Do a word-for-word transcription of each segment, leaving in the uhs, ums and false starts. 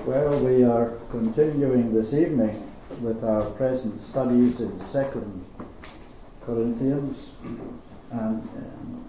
Well, we are continuing this evening with our present studies in Second Corinthians, and um,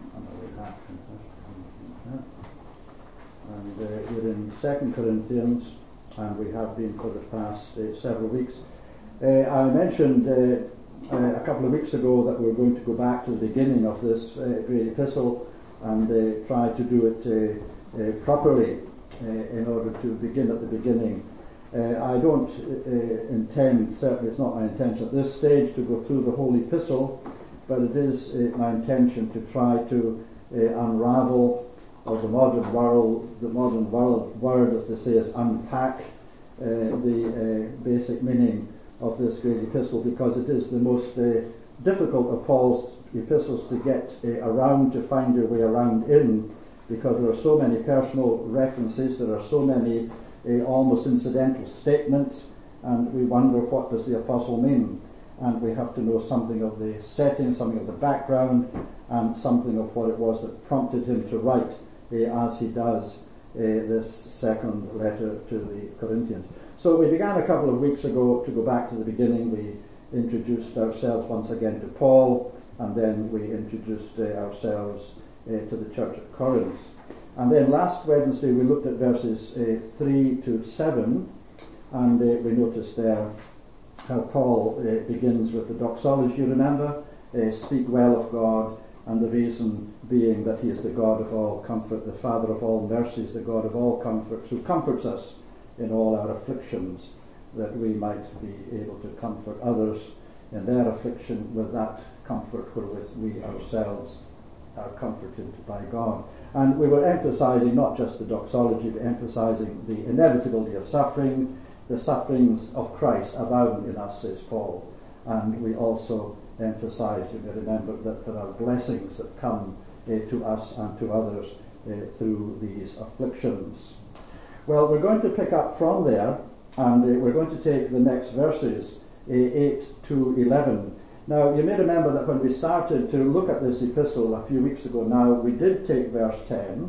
and uh, we're in Second Corinthians, and we have been for the past uh, several weeks. Uh, I mentioned uh, uh, a couple of weeks ago that we're going to go back to the beginning of this uh, great epistle and uh, try to do it uh, uh, properly. Uh, in order to begin at the beginning. Uh, I don't uh, intend, certainly it's not my intention at this stage to go through the whole epistle, but it is uh, my intention to try to uh, unravel, or the modern world, the modern world word as they say is unpack uh, the uh, basic meaning of this great epistle, because it is the most uh, difficult of Paul's epistles to get uh, around, to find your way around in, because there are so many personal references, there are so many uh, almost incidental statements, and we wonder, what does the apostle mean? And we have to know something of the setting, something of the background, and something of what it was that prompted him to write uh, as he does uh, this second letter to the Corinthians. So we began a couple of weeks ago to go back to the beginning. We introduced ourselves once again to Paul, and then we introduced uh, ourselves Uh, to the church at Corinth. And then last Wednesday we looked at verses uh, three to seven, and uh, we noticed there how Paul uh, begins with the doxology, you remember, uh, speak well of God, and the reason being that he is the God of all comfort, the Father of all mercies, the God of all comforts, who comforts us in all our afflictions, that we might be able to comfort others in their affliction with that comfort wherewith we ourselves are comforted by God. And we were emphasizing not just the doxology, but emphasizing the inevitability of suffering. The sufferings of Christ abound in us, says Paul. And we also emphasized, you may remember, that there are blessings that come uh, to us and to others uh, through these afflictions. Well, we're going to pick up from there, and uh, we're going to take the next verses, uh, eight to eleven. Now, you may remember that when we started to look at this epistle a few weeks ago now, we did take verse ten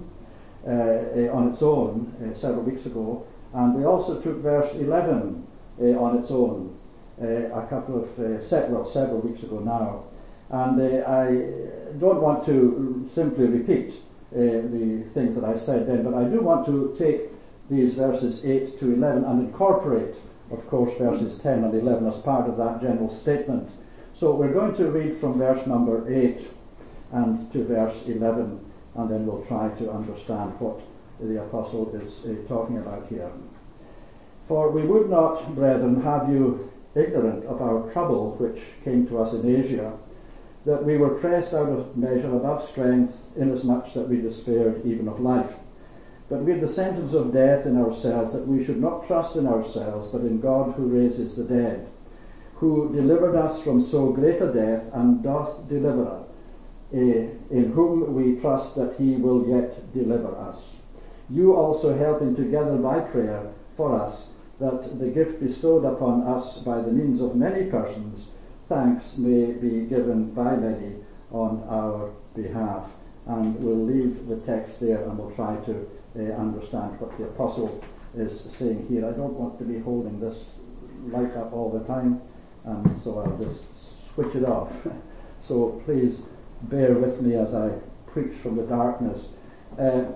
uh, on its own uh, several weeks ago, and we also took verse eleven uh, on its own uh, a couple of, uh, set, well, several weeks ago now. And uh, I don't want to simply repeat uh, the things that I said then, but I do want to take these verses eight to eleven and incorporate, of course, verses ten and eleven as part of that general statement. So we're going to read from verse number eight and to verse eleven, and then we'll try to understand what the apostle is uh, talking about here. For we would not, brethren, have you ignorant of our trouble which came to us in Asia, that we were pressed out of measure above strength, inasmuch that we despaired even of life. But we had the sentence of death in ourselves, that we should not trust in ourselves, but in God who raises the dead, who delivered us from so great a death, and doth deliver us, uh, in whom we trust that he will yet deliver us. You also helping together by prayer for us, that the gift bestowed upon us by the means of many persons, thanks may be given by many on our behalf. And we'll leave the text there, and we'll try to uh, understand what the apostle is saying here. I don't want to be holding this light up all the time, and so I'll just switch it off. So please bear with me as I preach from the darkness. Uh,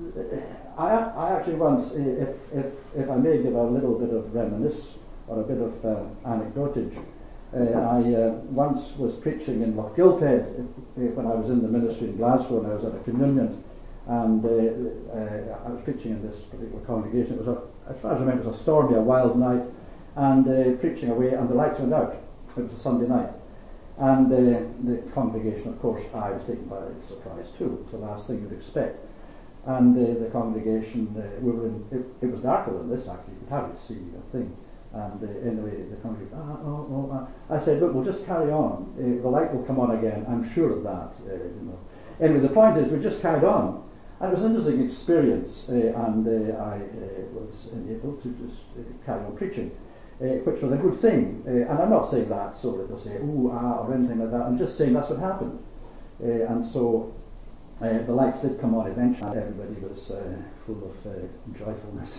I, I actually once, if, if, if I may give a little bit of reminisce or a bit of uh, anecdotage, uh, I uh, once was preaching in Lochgilphead uh, when I was in the ministry in Glasgow, and I was at a communion, and uh, uh, I was preaching in this particular congregation. It was, a, as far as I remember, it was a stormy, a wild night, and uh, preaching away, and the lights went out. It was a Sunday night, and uh, the congregation, of course, I was taken by surprise too. It's the last thing you'd expect. And uh, the congregation, uh, we were in, it, it was darker than this actually, you could hardly see a thing. And uh, anyway, the congregation, ah, oh, oh, ah. I said, look, we'll just carry on. Uh, the light will come on again, I'm sure of that. Uh, you know. Anyway, the point is, we just carried on. And it was an interesting experience, uh, and uh, I uh, was able to just uh, carry on preaching. Uh, which was a good thing, uh, and I'm not saying that so that they'll say ooh ah or anything like that. I'm just saying that's what happened, uh, and so uh, the lights did come on eventually. Everybody was uh, full of uh, joyfulness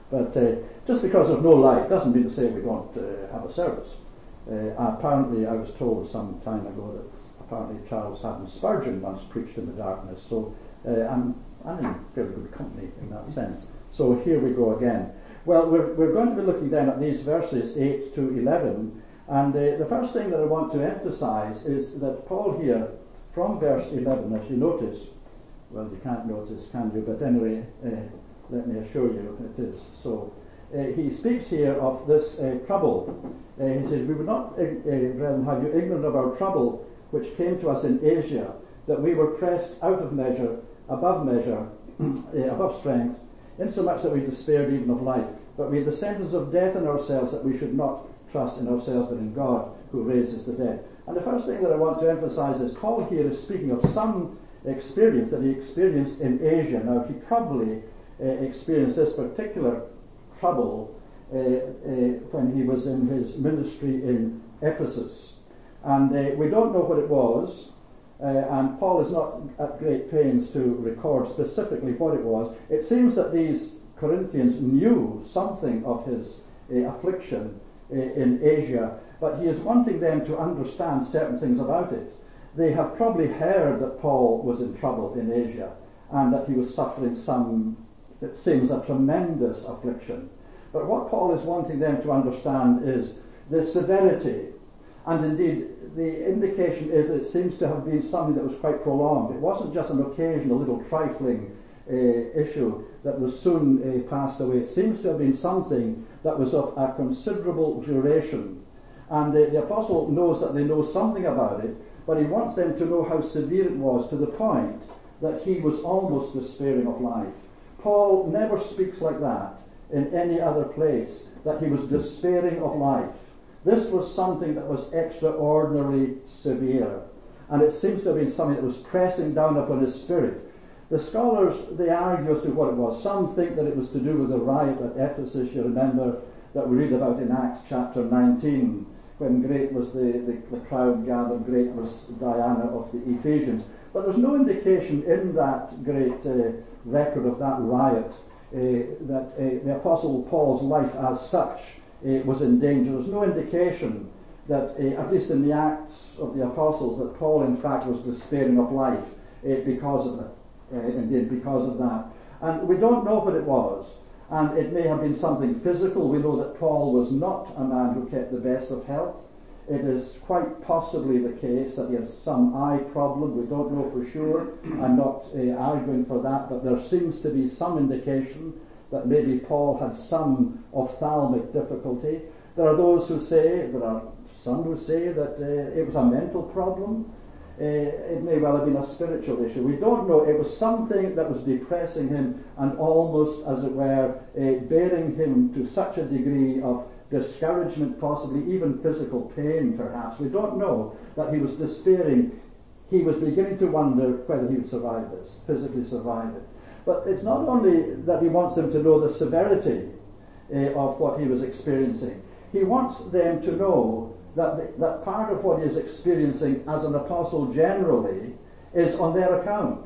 But uh, just because there's no light doesn't mean to say we don't uh, have a service. Uh, apparently, I was told some time ago that apparently Charles Haddon Spurgeon once preached in the darkness. So uh, I'm, I'm in fairly good company in that sense. So here we go again. Well, we're, we're going to be looking then at these verses eight to eleven. And uh, the first thing that I want to emphasize is that Paul here, from verse eleven, as you notice, well, you can't notice, can you? But anyway, uh, let me assure you it is so. Uh, he speaks here of this uh, trouble. Uh, he says, we would not, uh, uh, brethren, have you ignorant of our trouble, which came to us in Asia, that we were pressed out of measure, above measure, uh, above strength, insomuch that we despaired even of life. But we had the sentence of death in ourselves, that we should not trust in ourselves, but in God, who raises the dead. And the first thing that I want to emphasize is Paul here is speaking of some experience that he experienced in Asia. Now, he probably uh, experienced this particular trouble uh, uh, when he was in his ministry in Ephesus. And uh, we don't know what it was, uh, and Paul is not at great pains to record specifically what it was. It seems that these Corinthians knew something of his uh, affliction uh, in Asia, but he is wanting them to understand certain things about it. They have probably heard that Paul was in trouble in Asia and that he was suffering some, it seems, a tremendous affliction. But what Paul is wanting them to understand is the severity, and indeed the indication is that it seems to have been something that was quite prolonged. It wasn't just an occasional little trifling uh, issue that was soon uh, passed away. It seems to have been something that was of a considerable duration. And uh, the apostle knows that they know something about it, but he wants them to know how severe it was, to the point that he was almost despairing of life. Paul never speaks like that in any other place, that he was despairing of life. This was something that was extraordinarily severe, and it seems to have been something that was pressing down upon his spirit. The scholars, they argue as to what it was. Some think that it was to do with the riot at Ephesus. You remember that we read about in Acts chapter nineteen, when great was the, the, the crowd gathered, great was Diana of the Ephesians. But there's no indication in that great uh, record of that riot uh, that uh, the Apostle Paul's life as such uh, was in danger. There's no indication that, uh, at least in the Acts of the Apostles, that Paul in fact was despairing of life uh, because of it, uh, indeed because of that. And we don't know what it was. And it may have been something physical. We know that Paul was not a man who kept the best of health. It is quite possibly the case that he had some eye problem. We don't know for sure. I'm not uh, arguing for that, but there seems to be some indication that maybe Paul had some ophthalmic difficulty. There are those who say, there are some who say that uh, it was a mental problem. Uh, it may well have been a spiritual issue. We don't know. It was something that was depressing him and almost, as it were, uh, bearing him to such a degree of discouragement, possibly even physical pain, perhaps. We don't know, that he was despairing. He was beginning to wonder whether he would survive this, physically survive it. But it's not only that he wants them to know the severity uh, of what he was experiencing. He wants them to know that the, that part of what he is experiencing as an apostle generally is on their account.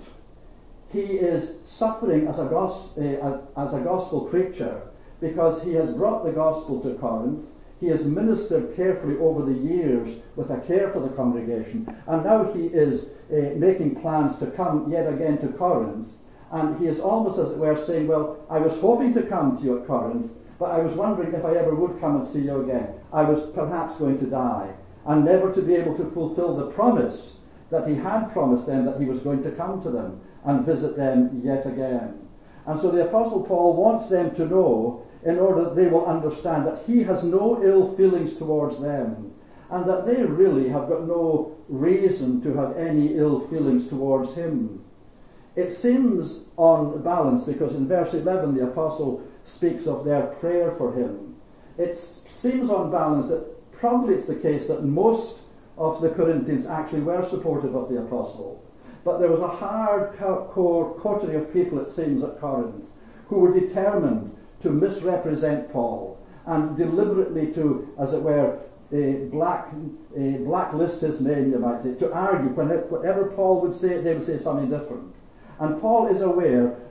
He is suffering as a, gos- uh, as a gospel preacher because he has brought the gospel to Corinth. He has ministered carefully over the years with a care for the congregation, and now he is uh, making plans to come yet again to Corinth, and he is almost, as it were, saying, well, I was hoping to come to you at Corinth, but I was wondering if I ever would come and see you again. I was perhaps going to die, and never to be able to fulfill the promise that he had promised them, that he was going to come to them and visit them yet again. And so the Apostle Paul wants them to know, in order that they will understand, that he has no ill feelings towards them, and that they really have got no reason to have any ill feelings towards him. It seems on balance, because in verse eleven the Apostle speaks of their prayer for him. It seems on balance that probably it's the case that most of the Corinthians actually were supportive of the Apostle. But there was a hard-core coterie of people, it seems, at Corinth, who were determined to misrepresent Paul and deliberately to, as it were, uh, black, uh, blacklist his name, you might say, to argue. Whenever Paul would say it, they would say something different. And Paul is aware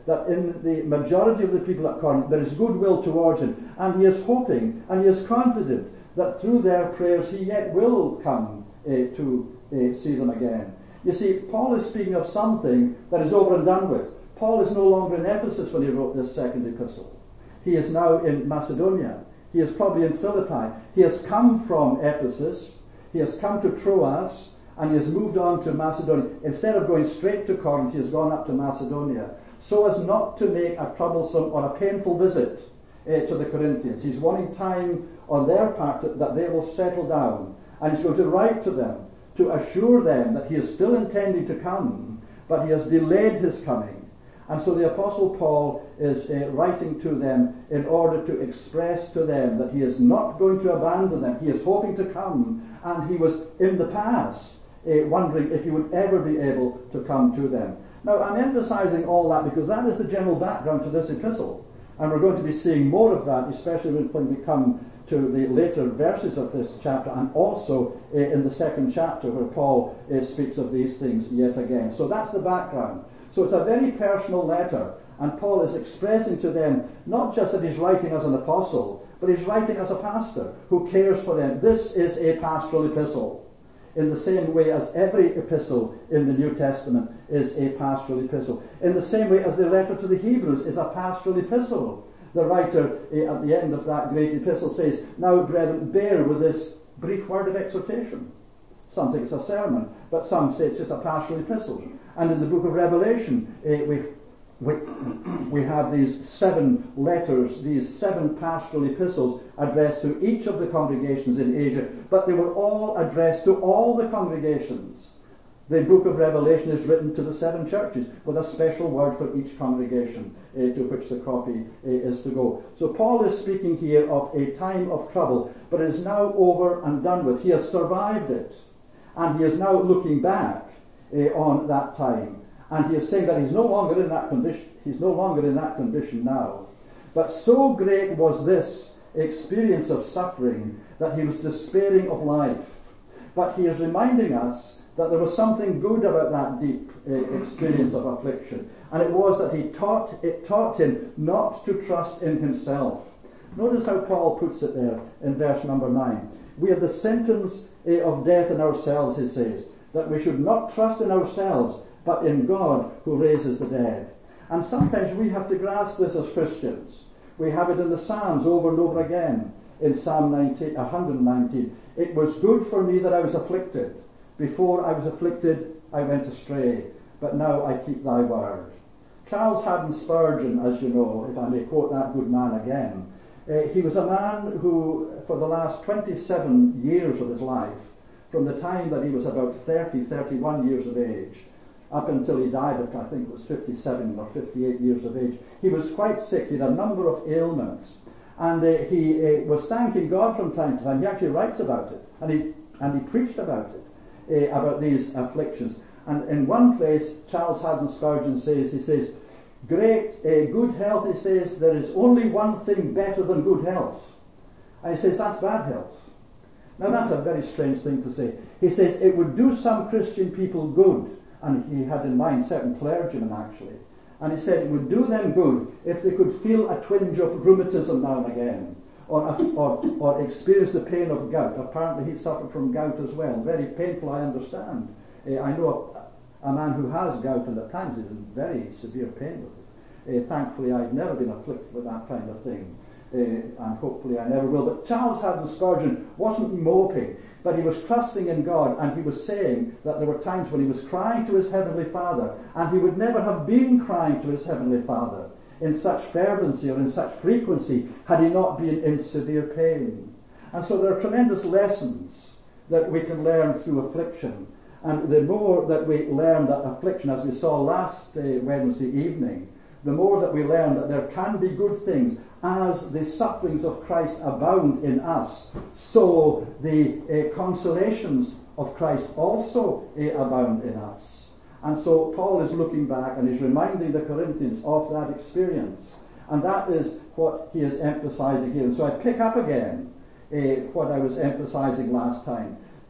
that in the majority of the people at Corinth there is goodwill towards him, and he is hoping and he is confident that through their prayers he yet will come uh, to uh, see them again. You see, Paul is speaking of something that is over and done with. Paul is no longer in Ephesus when he wrote this second epistle. He is now in Macedonia. He is probably in Philippi. He has come from Ephesus. He has come to Troas, and he has moved on to Macedonia. Instead of going straight to Corinth, he has gone up to Macedonia, so as not to make a troublesome or a painful visit uh, to the Corinthians. He's wanting time on their part that, that they will settle down, and he's going to write to them to assure them that he is still intending to come, but he has delayed his coming. And so the Apostle Paul is uh, writing to them in order to express to them that he is not going to abandon them. He is hoping to come, and he was in the past uh, wondering if he would ever be able to come to them. Now, I'm emphasizing all that because that is the general background to this epistle. And we're going to be seeing more of that, especially when we come to the later verses of this chapter, and also uh, in the second chapter where Paul uh, speaks of these things yet again. So that's the background. So it's a very personal letter, and Paul is expressing to them not just that he's writing as an apostle, but he's writing as a pastor who cares for them. This is a pastoral epistle, in the same way as every epistle in the New Testament is a pastoral epistle. In the same way as the letter to the Hebrews is a pastoral epistle. The writer uh, at the end of that great epistle says, "Now, brethren, bear with this brief word of exhortation." Some think it's a sermon, but some say it's just a pastoral epistle. And in the book of Revelation, uh, we, we, we have these seven letters, these seven pastoral epistles addressed to each of the congregations in Asia, but they were all addressed to all the congregations. The book of Revelation is written to the seven churches with a special word for each congregation uh, to which the copy uh, is to go. So Paul is speaking here of a time of trouble, but it is now over and done with. He has survived it, and he is now looking back uh, on that time, and he is saying that he's no longer in that condition. He's no longer in that condition now. But so great was this experience of suffering that he was despairing of life. But he is reminding us that there was something good about that deep uh, experience of affliction, and it was that he taught it taught him not to trust in himself. Notice how Paul puts it there in verse number nine. We have the sentence uh, of death in ourselves, he says, that we should not trust in ourselves, but in God who raises the dead. And sometimes we have to grasp this as Christians. We have it in the Psalms over and over again. In Psalm nineteen, one nineteen, it was good for me that I was afflicted. Before I was afflicted, I went astray, but now I keep thy word. Charles Haddon Spurgeon, as you know, if I may quote that good man again, uh, he was a man who, for the last twenty-seven years of his life, from the time that he was about thirty, thirty-one years of age, up until he died at, I think it was fifty-seven or fifty-eight years of age, he was quite sick. He had a number of ailments, and uh, he uh, was thanking God from time to time. He actually writes about it, and he and he preached about it. Uh, about these afflictions. And in one place, Charles Haddon Spurgeon says, he says, great, uh, good health, he says, there is only one thing better than good health. And he says, that's bad health. Now that's a very strange thing to say. He says, it would do some Christian people good, and he had in mind certain clergymen actually, and he said it would do them good if they could feel a twinge of rheumatism now and again, Or, or, or experience the pain of gout. Apparently he suffered from gout as well. Very painful, I understand. Uh, I know a, a man who has gout, and at times is in very severe pain with it. Uh, thankfully I've never been afflicted with that kind of thing, uh, and hopefully I never will. But Charles Haddon Spurgeon wasn't moping, but he was trusting in God, and he was saying that there were times when he was crying to his Heavenly Father, and he would never have been crying to his Heavenly Father in such fervency or in such frequency had he not been in severe pain. And so there are tremendous lessons that we can learn through affliction. And the more that we learn that affliction, as we saw last uh, Wednesday evening, the more that we learn that there can be good things. As the sufferings of Christ abound in us, so the uh, consolations of Christ also uh, abound in us. And so Paul is looking back and is reminding the Corinthians of that experience. And that is what he is emphasizing here. And so I pick up again uh, what I was emphasizing last time.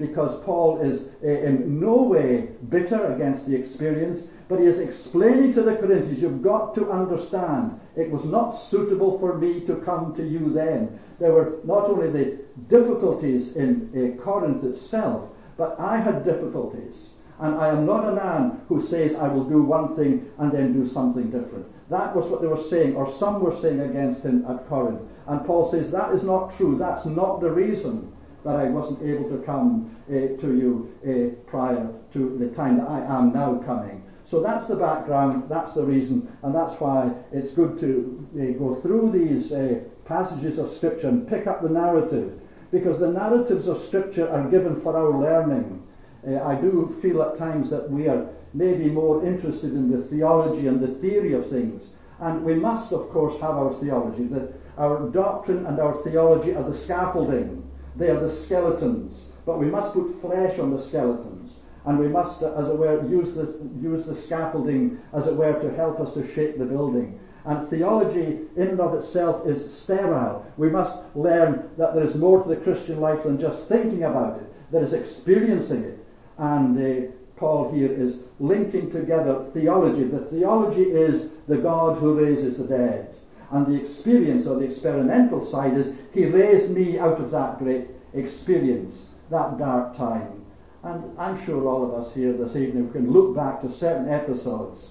because Paul is uh, in no way bitter against the experience, but he is explaining to the Corinthians, you've got to understand, it was not suitable for me to come to you then. There were not only the difficulties in uh, Corinth itself, but I had difficulties. And I am not a man who says I will do one thing and then do something different. That was what they were saying, or some were saying against him at Corinth. And Paul says that is not true. That's not the reason that I wasn't able to come uh, to you uh, prior to the time that I am now coming. So that's the background, that's the reason, and that's why it's good to uh, go through these uh, passages of Scripture and pick up the narrative, because the narratives of Scripture are given for our learning. Uh, I do feel at times that we are maybe more interested in the theology and the theory of things, and we must of course have our theology. The, our doctrine and our theology are the scaffolding, they are the skeletons, but we must put flesh on the skeletons, and we must, uh, as it were, use the, use the scaffolding, as it were, to help us to shape the building. And theology in and of itself is sterile. We must learn that there is more to the Christian life than just thinking about it, there is experiencing it. And uh, Paul here is linking together theology. The theology is the God who raises the dead. And the experience, or the experimental side, is he raised me out of that great experience, that dark time. And I'm sure all of us here this evening can look back to certain episodes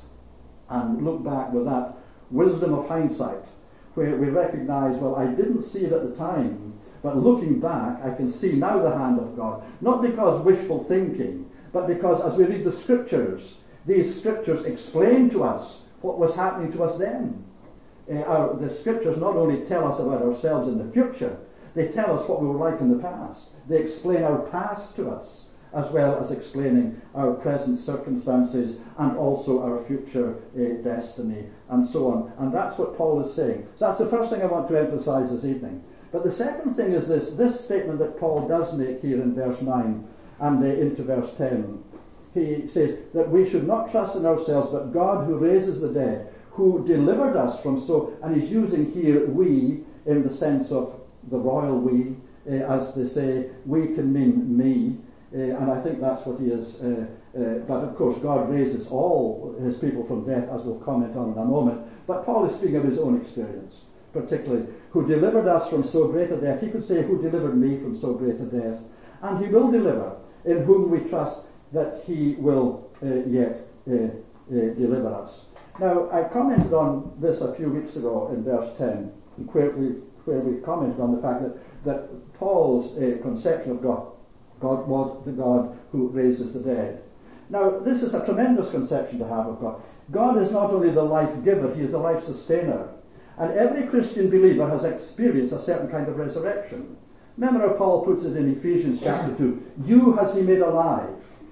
and look back with that wisdom of hindsight, where we recognize, well, I didn't see it at the time, but looking back, I can see now the hand of God. Not because wishful thinking, but because as we read the Scriptures, these Scriptures explain to us what was happening to us then. Uh, our, the Scriptures not only tell us about ourselves in the future, they tell us what we were like in the past. They explain our past to us, as well as explaining our present circumstances and also our future uh, destiny, and so on. And that's what Paul is saying. So that's the first thing I want to emphasize this evening. But the second thing is this, this statement that Paul does make here in verse nine and uh, into verse ten. He says that we should not trust in ourselves, but God who raises the dead, who delivered us from so, and he's using here we in the sense of the royal we, uh, as they say, we can mean me. Uh, and I think that's what he is. Uh, uh, but of course, God raises all his people from death, as we'll comment on in a moment. But Paul is speaking of his own experience, particularly, who delivered us from so great a death. He could say, who delivered me from so great a death. And he will deliver, in whom we trust that he will uh, yet uh, uh, deliver us. Now, I commented on this a few weeks ago in verse ten, where we, where we commented on the fact that, that Paul's uh, conception of God God was the God who raises the dead. Now, this is a tremendous conception to have of God. God is not only the life giver, he is the life sustainer. And every Christian believer has experienced a certain kind of resurrection. Remember how Paul puts it in Ephesians chapter two. You has he made alive.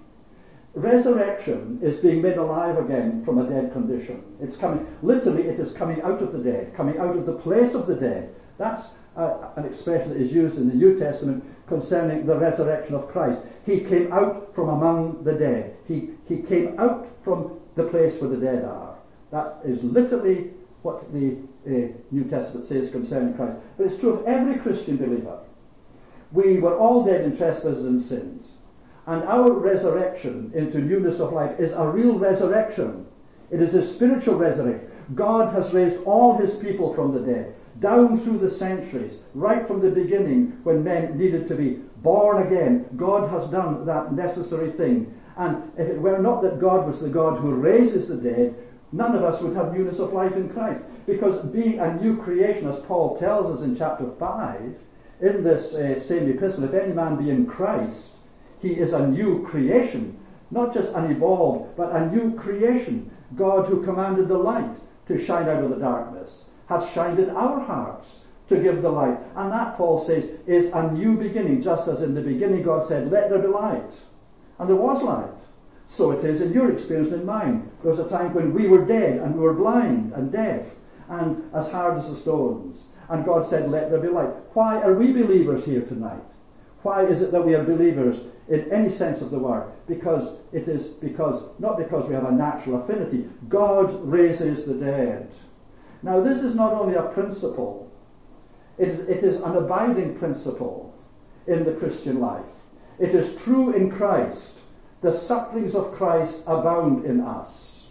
Resurrection is being made alive again from a dead condition. It's coming, literally it is coming out of the dead, coming out of the place of the dead. That's uh, an expression that is used in the New Testament concerning the resurrection of Christ. He came out from among the dead. He, he came out from the place where the dead are. That is literally what the uh, New Testament says concerning Christ. But it's true of every Christian believer. We were all dead in trespasses and sins. And our resurrection into newness of life is a real resurrection. It is a spiritual resurrection. God has raised all his people from the dead, down through the centuries, right from the beginning when men needed to be born again. God has done that necessary thing. And if it were not that God was the God who raises the dead, none of us would have newness of life in Christ. Because being a new creation, as Paul tells us in chapter five, in this uh, same epistle, if any man be in Christ, he is a new creation. Not just an evolved, but a new creation. God who commanded the light to shine out of the darkness has shined in our hearts to give the light. And that, Paul says, is a new beginning, just as in the beginning God said, let there be light. And there was light. So it is in your experience and in mine. There was a time when we were dead and we were blind and deaf and as hard as the stones. And God said, let there be light. Why are we believers here tonight? Why is it that we are believers in any sense of the word? Because it is because, not because we have a natural affinity. God raises the dead. Now this is not only a principle, it is, it is an abiding principle in the Christian life. It is true in Christ. The sufferings of Christ abound in us.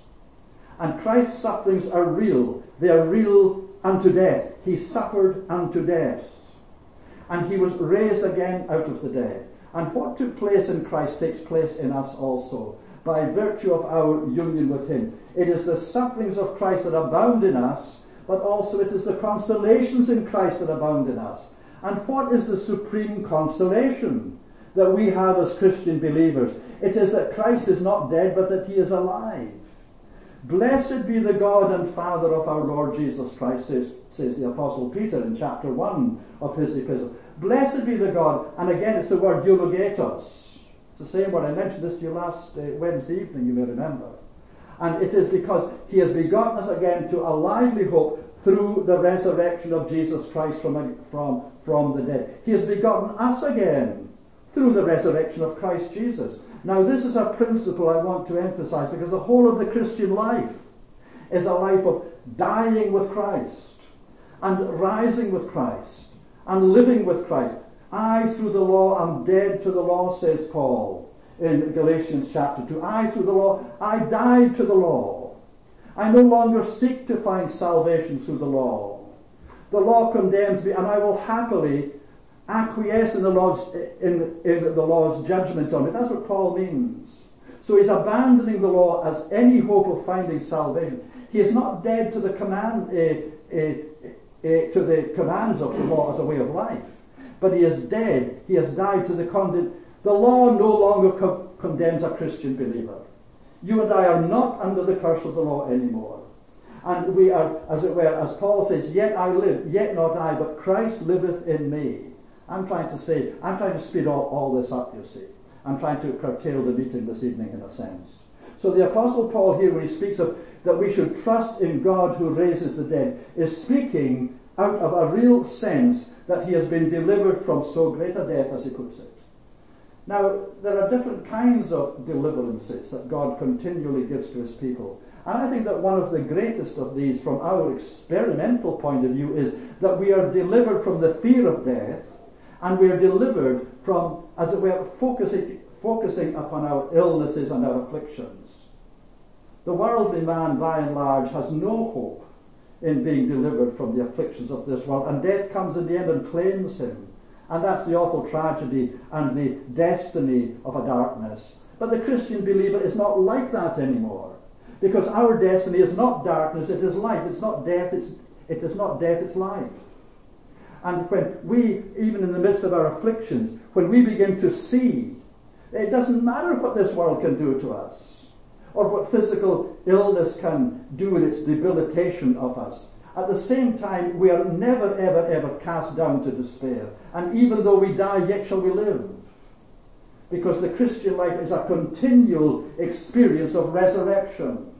And Christ's sufferings are real. They are real unto death. He suffered unto death. And he was raised again out of the dead. And what took place in Christ takes place in us also, by virtue of our union with him. It is the sufferings of Christ that abound in us, but also it is the consolations in Christ that abound in us. And what is the supreme consolation that we have as Christian believers? It is that Christ is not dead, but that he is alive. Blessed be the God and Father of our Lord Jesus Christ, says, says the Apostle Peter in chapter one of his epistle. Blessed be the God, and again it's the word eulogetos. It's the same word. I mentioned this to you last uh, Wednesday evening, you may remember. And it is because he has begotten us again to a lively hope through the resurrection of Jesus Christ from, from, from the dead. He has begotten us again through the resurrection of Christ Jesus. Now this is a principle I want to emphasize, because the whole of the Christian life is a life of dying with Christ and rising with Christ and living with Christ. I, through the law, am dead to the law, says Paul in Galatians chapter two. I, through the law, I died to the law. I no longer seek to find salvation through the law. The law condemns me, and I will happily acquiesce in the law's, in, in the law's judgment on it. That's what Paul means. So he's abandoning the law as any hope of finding salvation. He is not dead to the command, uh, uh, uh, to the commands of the law as a way of life, but he is dead. He has died to the condemn. The law no longer co- condemns a Christian believer. You and I are not under the curse of the law anymore. And we are, as it were, as Paul says, yet I live, yet not I, but Christ liveth in me. I'm trying to say, I'm trying to speed all, all this up, you see. I'm trying to curtail the meeting this evening in a sense. So the Apostle Paul here, when he speaks of that we should trust in God who raises the dead, is speaking out of a real sense that he has been delivered from so great a death, as he puts it. Now, there are different kinds of deliverances that God continually gives to his people. And I think that one of the greatest of these, from our experimental point of view, is that we are delivered from the fear of death, and we are delivered from, as it were, focusing, focusing upon our illnesses and our afflictions. The worldly man, by and large, has no hope in being delivered from the afflictions of this world, and death comes in the end and claims him. And that's the awful tragedy and the destiny of a darkness. But the Christian believer is not like that anymore, because our destiny is not darkness, it is life. It's not death, it's, it is not death, it's life. And when we, even in the midst of our afflictions, when we begin to see, it doesn't matter what this world can do to us, or what physical illness can do with its debilitation of us. At the same time, we are never, ever, ever cast down to despair. And even though we die, yet shall we live. Because the Christian life is a continual experience of resurrection.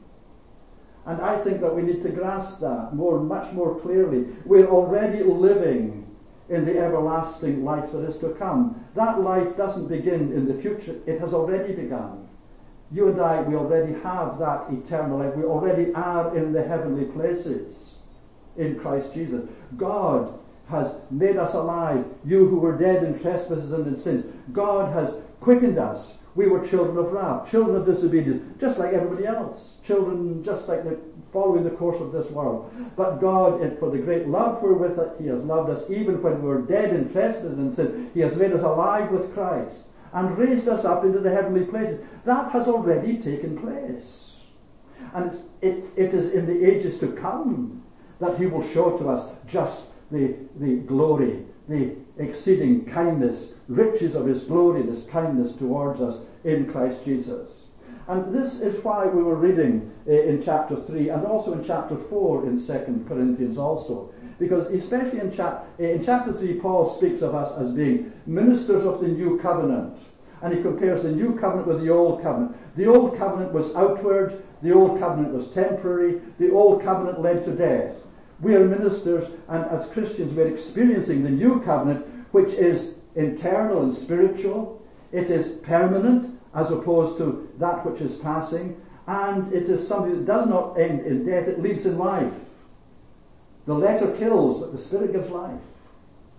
And I think that we need to grasp that more, much more clearly. We're already living in the everlasting life that is to come. That life doesn't begin in the future. It has already begun. You and I, we already have that eternal life. We already are in the heavenly places in Christ Jesus. God has made us alive. You who were dead in trespasses and in sins, God has quickened us. We were children of wrath, children of disobedience, just like everybody else. Children just like the, following the course of this world. But God, for the great love wherewith He has loved us, even when we were dead in trespasses and sin, He has made us alive with Christ and raised us up into the heavenly places. That has already taken place. And it's, it, it is in the ages to come that He will show to us just the, the glory, the exceeding kindness, riches of His glory, His kindness towards us in Christ Jesus. And this is why we were reading uh, in chapter three and also in chapter four in Second Corinthians also. Because especially in, chap- in chapter three, Paul speaks of us as being ministers of the new covenant. And he compares the new covenant with the old covenant. The old covenant was outward, the old covenant was temporary, the old covenant led to death. We are ministers, and as Christians we're experiencing the new covenant, which is internal and spiritual. It is permanent as opposed to that which is passing, and it is something that does not end in death, it leads in life. The letter kills, but the Spirit gives life.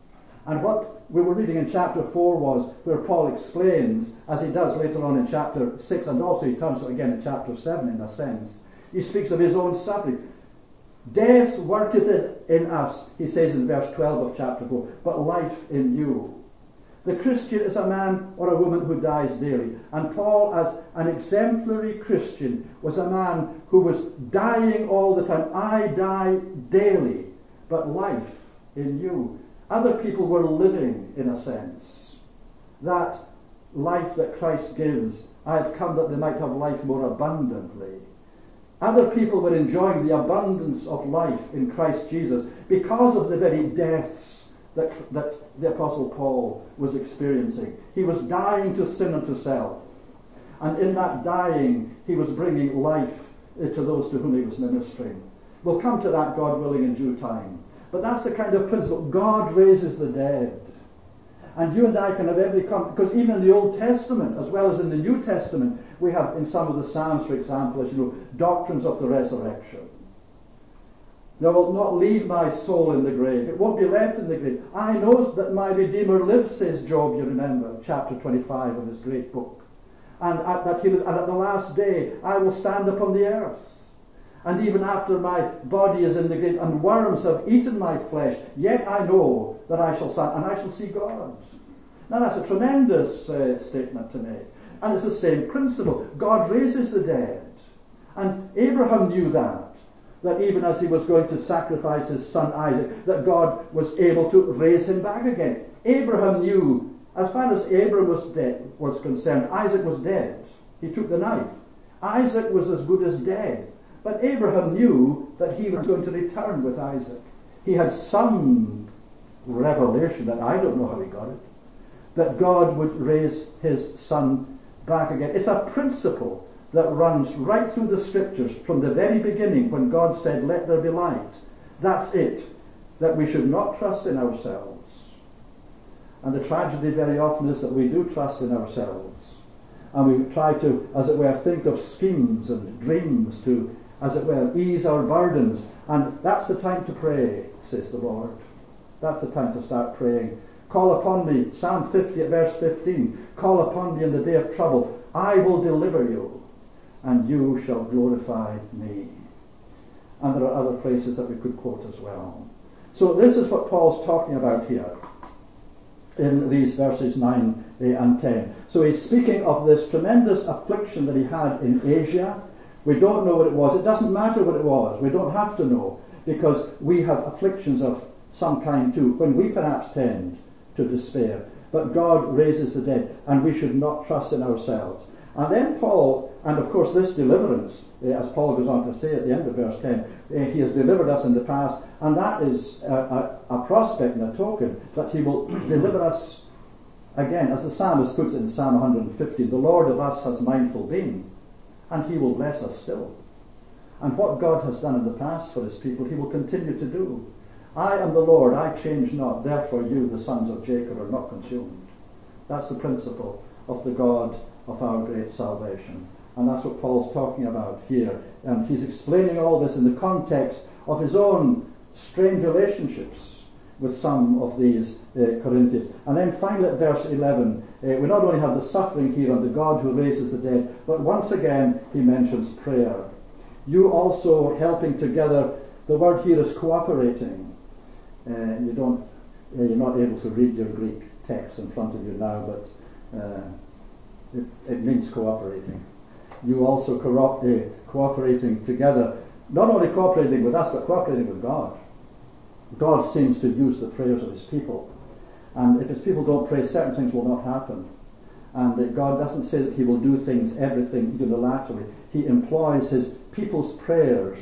And what we were reading in chapter four was where Paul explains, as he does later on in chapter six, and also he turns to it again in chapter seven in a sense. He speaks of his own suffering. Death worketh it in us, he says in verse twelve of chapter four, but life in you. The Christian is a man or a woman who dies daily. And Paul, as an exemplary Christian, was a man who was dying all the time. I die daily, but life in you. Other people were living, in a sense, that life that Christ gives. I have come that they might have life more abundantly. Other people were enjoying the abundance of life in Christ Jesus because of the very deaths that, that the Apostle Paul was experiencing. He was dying to sin and to self. And in that dying, he was bringing life to those to whom he was ministering. We'll come to that, God willing, in due time. But that's the kind of principle. God raises the dead. And you and I can have every comfort, because even in the Old Testament, as well as in the New Testament, we have in some of the Psalms, for example, as you know, doctrines of the resurrection. Thou wilt not leave my soul in the grave. It won't be left in the grave. I know that my Redeemer lives, says Job, you remember, chapter twenty-five of his great book. And at, that he, and at the last day, I will stand upon the earth. And even after my body is in the grave, and worms have eaten my flesh, yet I know that I shall stand, and I shall see God. Now that's a tremendous uh, statement to make. And it's the same principle. God raises the dead. And Abraham knew that. That even as he was going to sacrifice his son Isaac, that God was able to raise him back again. Abraham knew, as far as Abraham was dead, was concerned, Isaac was dead. He took the knife. Isaac was as good as dead. But Abraham knew that he was going to return with Isaac. He had some revelation, that I don't know how he got it, that God would raise his son back again. It's a principle that runs right through the scriptures from the very beginning when God said, let there be light. That's it. That we should not trust in ourselves. And the tragedy very often is that we do trust in ourselves. And we try to, as it were, think of schemes and dreams to, as it were, ease our burdens. And that's the time to pray, says the Lord. That's the time to start praying. Call upon me, Psalm fifty at verse fifteen. Call upon me in the day of trouble. I will deliver you, and you shall glorify me. And there are other places that we could quote as well. So this is what Paul's talking about here in these verses nine and ten. So he's speaking of this tremendous affliction that he had in Asia. We don't know what it was. It doesn't matter what it was. We don't have to know, because we have afflictions of some kind too, when we perhaps tend to despair. But God raises the dead, and we should not trust in ourselves. And then Paul, and of course this deliverance, uh, as Paul goes on to say at the end of verse ten, uh, he has delivered us in the past, and that is a, a, a prospect and a token that he will deliver us again. As the psalmist puts it in Psalm one hundred fifteen, the Lord of us has mindful been, and he will bless us still. And what God has done in the past for his people, he will continue to do. I am the Lord, I change not, therefore you, the sons of Jacob, are not consumed. That's the principle of the God of our great salvation. And that's what Paul's talking about here. And he's explaining all this in the context of his own strange relationships with some of these uh, Corinthians. And then finally at verse eleven, uh, we not only have the suffering here and the God who raises the dead, but once again he mentions prayer. You also helping together, the word here is cooperating. Uh, you don't, uh, you're not able to read your Greek text in front of you now, but uh, it, it means cooperating. You also co- uh, cooperating together, not only cooperating with us, but cooperating with God. God seems to use the prayers of his people. And if his people don't pray, certain things will not happen. And that God doesn't say that he will do things, everything unilaterally. He employs his people's prayers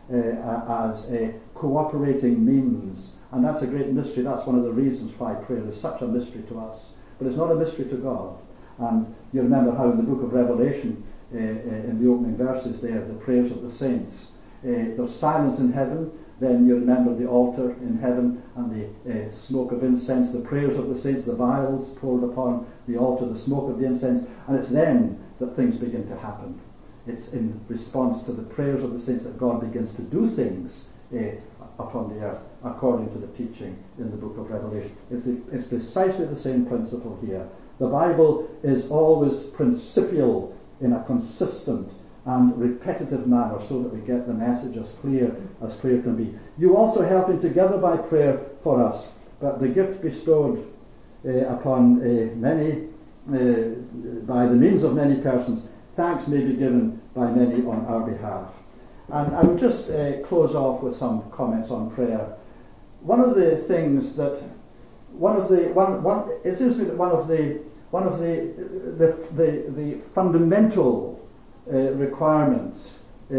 uh, as a cooperating means. And that's a great mystery. That's one of the reasons why prayer is such a mystery to us. But it's not a mystery to God. And you remember how in the book of Revelation, uh, uh, in the opening verses there, the prayers of the saints, uh, there's silence in heaven. Then you remember the altar in heaven and the uh, smoke of incense, the prayers of the saints, the vials poured upon the altar, the smoke of the incense. And it's then that things begin to happen. It's in response to the prayers of the saints that God begins to do things uh, upon the earth, according to the teaching in the book of Revelation. It's, the, it's precisely the same principle here. The Bible is always principial in a consistent and repetitive manner, so that we get the message as clear as clear can be. You also helping together by prayer for us, but the gift bestowed uh, upon uh, many, uh, by the means of many persons, thanks may be given by many on our behalf. And I would just uh, close off with some comments on prayer. One of the things that, one of the, one, one, it seems to me that one of the, one of the, the, the, the fundamental uh, requirements uh,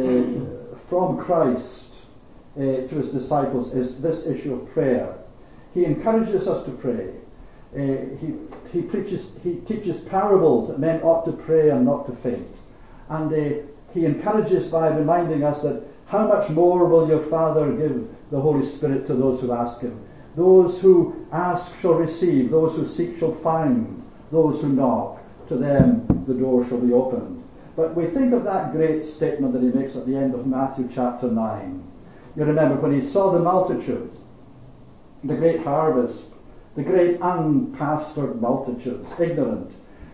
from Christ uh, to his disciples is this issue of prayer. He encourages us to pray. Uh, he, he preaches, he teaches parables that men ought to pray and not to faint. And uh, he encourages by reminding us that how much more will your Father give the Holy Spirit to those who ask him. Those who ask shall receive, those who seek shall find, those who knock, to them the door shall be opened. But we think of that great statement that he makes at the end of Matthew chapter nine. You remember when he saw the multitude, the great harvest, the great unpastored multitudes, ignorant,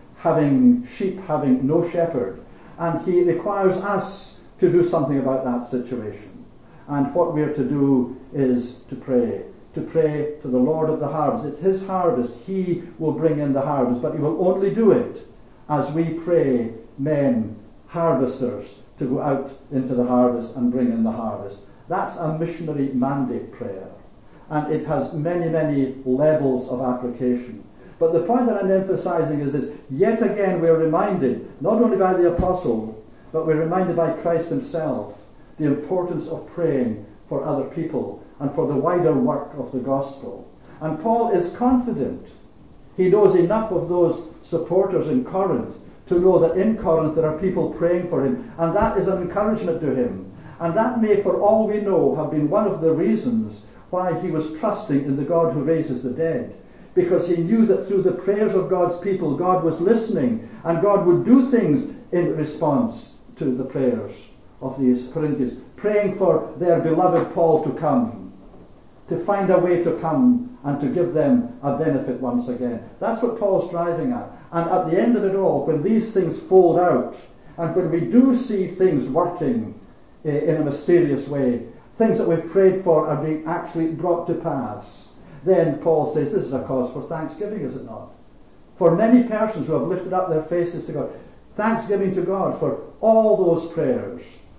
having sheep, having no shepherd. And he requires us to do something about that situation. And what we are to do is to pray. To pray to the Lord of the harvest. It's his harvest. He will bring in the harvest. But he will only do it as we pray men, harvesters, to go out into the harvest and bring in the harvest. That's a missionary mandate prayer. And it has many, many levels of application. But the point that I'm emphasizing is this: yet again we're reminded, not only by the apostle, but we're reminded by Christ himself, the importance of praying for other people and for the wider work of the gospel. And Paul is confident. He knows enough of those supporters in Corinth to know that in Corinth there are people praying for him, and that is an encouragement to him. And that may, for all we know, have been one of the reasons why he was trusting in the God who raises the dead. Because he knew that through the prayers of God's people, God was listening, and God would do things in response to the prayers of these Corinthians, praying for their beloved Paul to come, to find a way to come and to give them a benefit once again. That's what Paul's driving at. And at the end of it all, when these things fold out, and when we do see things working uh, in a mysterious way, things that we've prayed for are being actually brought to pass, then Paul says this is a cause for thanksgiving, is it not? For many persons who have lifted up their faces to God, thanksgiving to God for all those prayers.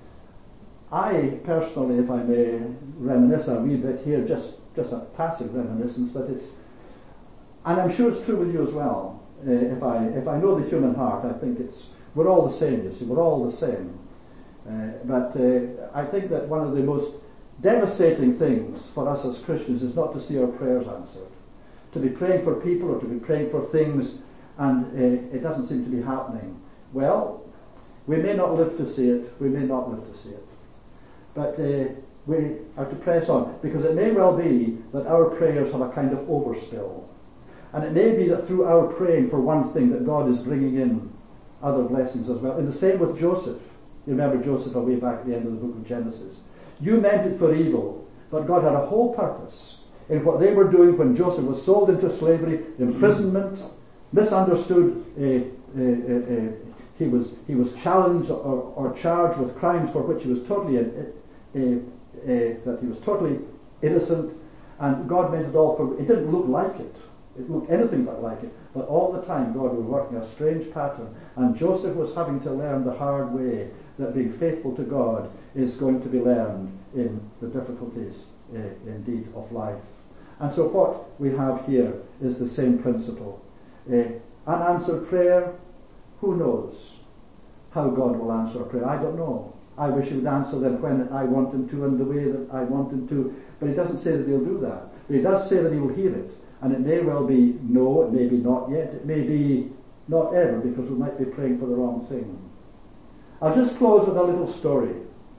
I personally, if I may reminisce a wee bit here, just, just a passive reminiscence, but it's, and I'm sure it's true with you as well. Uh, if I if I know the human heart, I think it's, we're all the same, you see, we're all the same. Uh, but uh, I think that one of the most devastating things for us as Christians is not to see our prayers answered. To be praying for people or to be praying for things and uh, it doesn't seem to be happening. Well, we may not live to see it, we may not live to see it. But uh, we are to press on, because it may well be that our prayers have a kind of overspill. And it may be that through our praying for one thing that God is bringing in other blessings as well. And the same with Joseph. You remember Joseph way back at the end of the book of Genesis. You meant it for evil, but God had a whole purpose in what they were doing when Joseph was sold into slavery, imprisonment, misunderstood. Uh, uh, uh, uh, he was he was challenged or, or charged with crimes for which he was totally uh, uh, uh, that he was totally innocent, and God meant it all for. It didn't look like it. It looked anything but like it. But all the time God was working a strange pattern, and Joseph was having to learn the hard way that being faithful to God is going to be learned in the difficulties, uh, indeed, of life. And so what we have here is the same principle. Uh, unanswered prayer, who knows how God will answer a prayer? I don't know. I wish he would answer them when I want him to and the way that I want him to. But he doesn't say that he'll do that. But he does say that he will hear it. And it may well be no, it may be not yet, it may be not ever, because we might be praying for the wrong thing. I'll just close with a little story.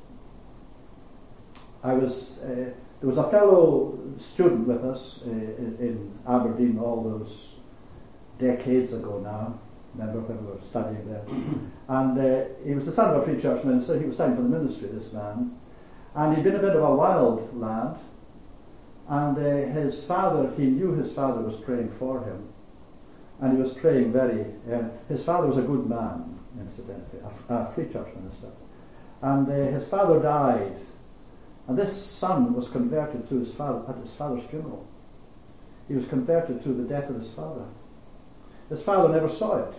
I was, uh, there was a fellow student with us uh, in, in Aberdeen all those decades ago now. Remember when we were studying there? And uh, he was the son of a pre-church minister. He was studying for the ministry, this man. And he'd been a bit of a wild lad, and uh, his father, he knew his father was praying for him, and he was praying very, uh, his father was a good man, incidentally, a, a free church minister, and uh, his father died, and this son was converted through his father, at his father's funeral. He was converted through the death of his father. His father never saw it.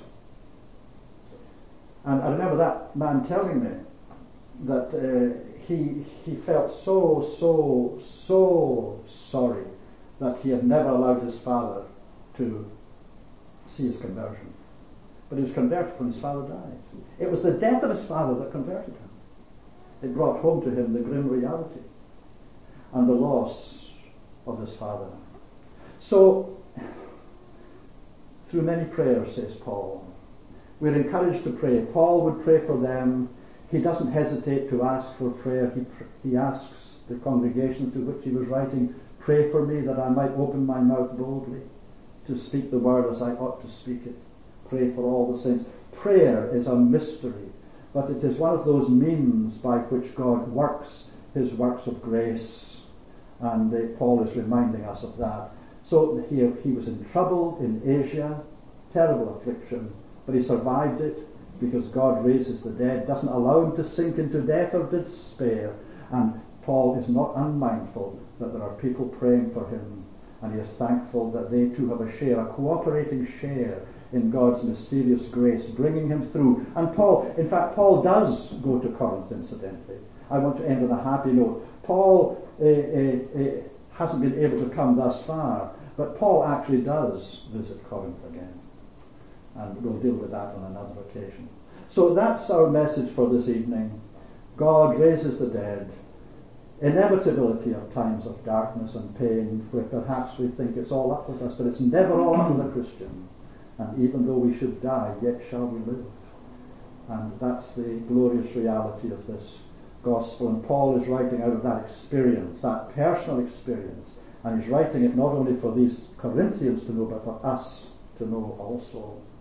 And I remember that man telling me that uh, he he felt so, so, so sorry that he had never allowed his father to see his conversion. But he was converted when his father died. It was the death of his father that converted him. It brought home to him the grim reality and the loss of his father. So, through many prayers, says Paul, we're encouraged to pray. Paul would pray for them. He doesn't hesitate to ask for prayer. He, he asks the congregation to which he was writing, pray for me that I might open my mouth boldly to speak the word as I ought to speak it. Pray for all the saints. Prayer is a mystery, but it is one of those means by which God works his works of grace. And uh, Paul is reminding us of that. So he, he was in trouble in Asia, terrible affliction, but he survived it because God raises the dead, doesn't allow him to sink into death or despair. And Paul is not unmindful that there are people praying for him, and he is thankful that they too have a share, a cooperating share in God's mysterious grace, bringing him through. And Paul, in fact, Paul does go to Corinth, incidentally. I want to end on a happy note. Paul uh, uh, uh, hasn't been able to come thus far, but Paul actually does visit Corinth again. And we'll deal with that on another occasion. So that's our message for this evening. God raises the dead. Inevitability of times of darkness and pain where perhaps we think it's all up with us, but it's never all up with the Christian. And even though we should die, yet shall we live. And that's the glorious reality of this gospel. And Paul is writing out of that experience, that personal experience. And he's writing it not only for these Corinthians to know, but for us to know also.